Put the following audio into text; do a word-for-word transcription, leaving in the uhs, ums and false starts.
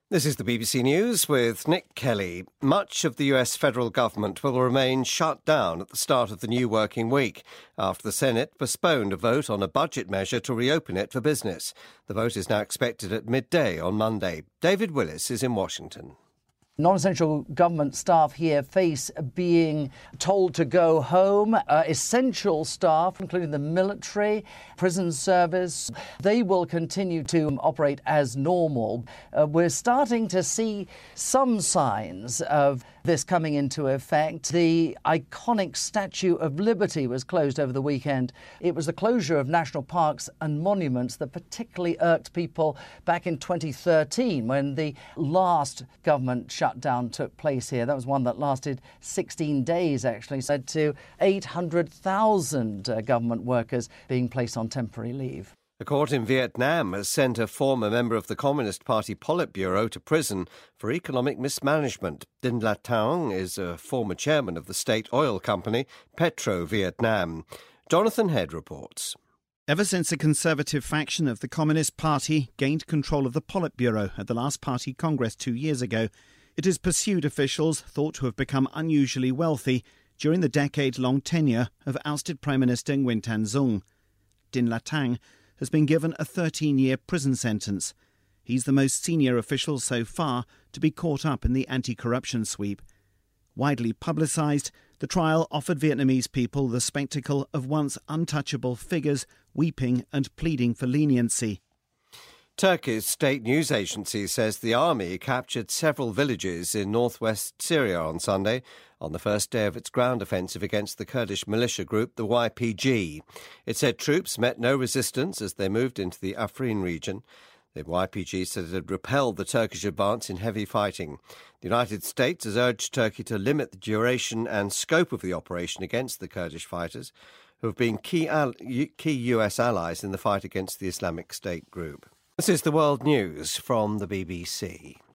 This is the B B C News with Nick Kelly. Much of the U S federal government will remain shut down at the start of the new working week after the Senate postponed a vote on a budget measure to reopen it for business. The vote is now expected at midday on Monday. David Willis is in Washington. Non-essential government staff here face being told to go home. Uh, essential staff, including the military, prison service, they will continue to operate as normal. Uh, we're starting to see some signs of this coming into effect. The iconic Statue of Liberty was closed over the weekend. It was the closure of national parks and monuments that particularly irked people back in twenty thirteen when the last government shutdown took place here. That was one that lasted sixteen days, actually, led to eight hundred thousand uh, government workers being placed on temporary leave. A court in Vietnam has sent a former member of the Communist Party Politburo to prison for economic mismanagement. Dinh La Thang is a former chairman of the state oil company Petro Vietnam. Jonathan Head reports. Ever since a conservative faction of the Communist Party gained control of the Politburo at the last party congress two years ago, it has pursued officials thought to have become unusually wealthy during the decade-long tenure of ousted Prime Minister Nguyen Thanh Dung. Dinh La Thang has been given a thirteen-year prison sentence. He's the most senior official so far to be caught up in the anti-corruption sweep. Widely publicised, the trial offered Vietnamese people the spectacle of once untouchable figures weeping and pleading for leniency. Turkey's state news agency says the army captured several villages in northwest Syria on Sunday, on the first day of its ground offensive against the Kurdish militia group, the Y P G. It said troops met no resistance as they moved into the Afrin region. The Y P G said it had repelled the Turkish advance in heavy fighting. The United States has urged Turkey to limit the duration and scope of the operation against the Kurdish fighters, who have been key, al- key U S allies in the fight against the Islamic State group. This is the World News from the B B C.